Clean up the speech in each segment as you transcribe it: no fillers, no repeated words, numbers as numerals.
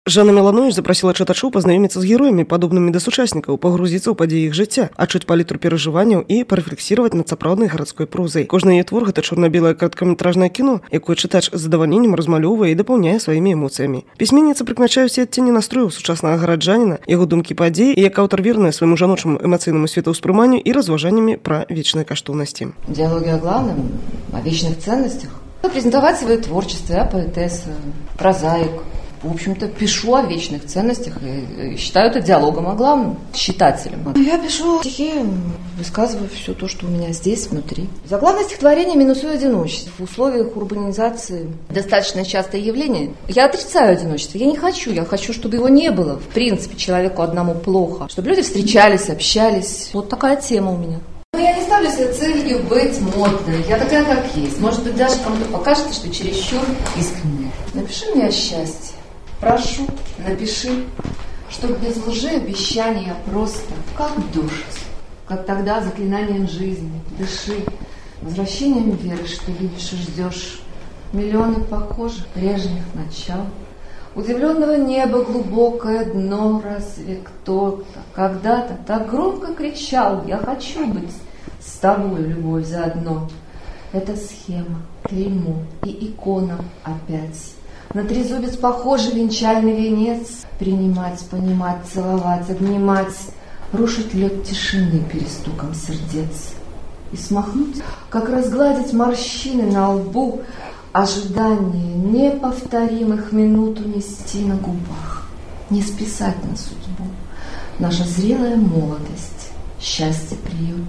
Жанна Меланович запрасіла чытачоў пазнаёміцца з героямі, падобнымі да сучаснікаў, пагрузіцца ў падзеі іх жыцця, адчуць палітру перажыванняў і парэфлексіраваць над сапраўднай гарадской прозай. Кожны яе твор гэта чорна-белае кароткаметражнае кіно, якое чытач з задавальненнем размалёўвае і дапаўняе сваімі эмоцыямі. Пісьменніца прыкмячае ўсе адценні настрою сучаснага гараджаніна, яго думкі падзеі і як аўтар верная свайму жаночаму эмацыйнаму светаўспрыманню і разважаннямі пра вечныя каштоўнасці. Диалоги о главном, о вечных ценностях. Презентовать свое творчество, я поэтесса, прозаик. В общем-то, пишу о вечных ценностях и считаю это диалогом о главном с читателем. Я пишу стихи, высказываю все то, что у меня здесь, внутри. За главное стихотворение минусую одиночество. В условиях урбанизации достаточно частое явление. Я отрицаю одиночество, я не хочу, я хочу, чтобы его не было. В принципе, человеку одному плохо. Чтобы люди встречались, общались. Вот такая тема у меня. Но я не ставлю себе целью быть модной. Я такая, как есть. Может быть, даже кому-то покажется, что чересчур искренне. Напиши мне о счастье. Прошу, напиши, чтобы без лжи обещания просто, как душ, как тогда заклинанием жизни, дыши, возвращением веры, что любишь и ждешь, миллионы похожих прежних начал, удивленного неба глубокое дно, разве кто-то когда-то так громко кричал: «Я хочу быть с тобой, любовь, заодно». Это схема, клеймо и икона опять. На трезубец похожий венчальный венец. Принимать, понимать, целовать, обнимать, рушить лед тишины перестуком сердец. И смахнуть, как разгладить морщины на лбу, ожидание неповторимых минут унести на губах, не списать на судьбу. Наша зрелая молодость, счастье приют.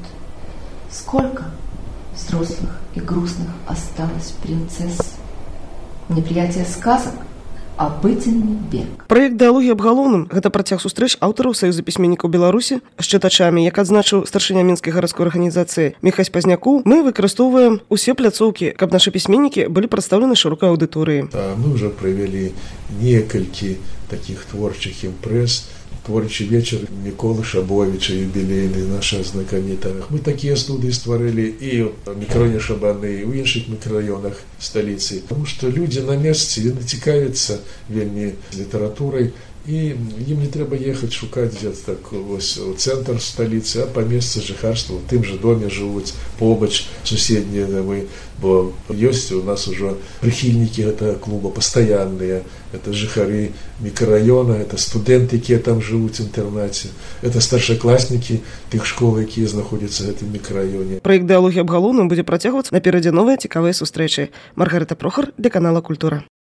Сколько взрослых и грустных осталось принцесс. Неприятие сказок, обыденный бег. Праект «Дыалогі аб галоўным» – гэта працяг сустрэч аўтараў Саюза пісьменнікаў Беларусі з чытачамі. Як адзначыў старшыня мінскай гарадской арганізацыі Міхась Пазнякоў, мы выкарыстоўваем усе пляцоўкі, каб нашы пісьменнікі былі прадстаўлены шырокай аўдыторыі. Мы уже провели некалькі таких творчих импресс. Творчий вечер Миколы Шабовича, юбилейный, наша знакомитая. Мы такие студии створили и в микрорайоне Шабаны, и в інших микрорайонах столицы. Потому что люди на месте націкавяцца вельмі литературой, и им не треба ехать шукать где-то так ось у центр столицы, а по месту жыхарства, в тым же доме живут, побач суседние домы, бо есть у нас уже прихильники этого клуба постоянные, это жыхары микрорайона, это студенты, которые там живут в интернате, это старшеклассники тых школ, которые находятся в этом микрорайоне. Проект «Дыалогі аб галоўным» будзе працягвацца наперадзе новыя цікавыя сустрэчы. Маргарита Прохор для канала «Культура».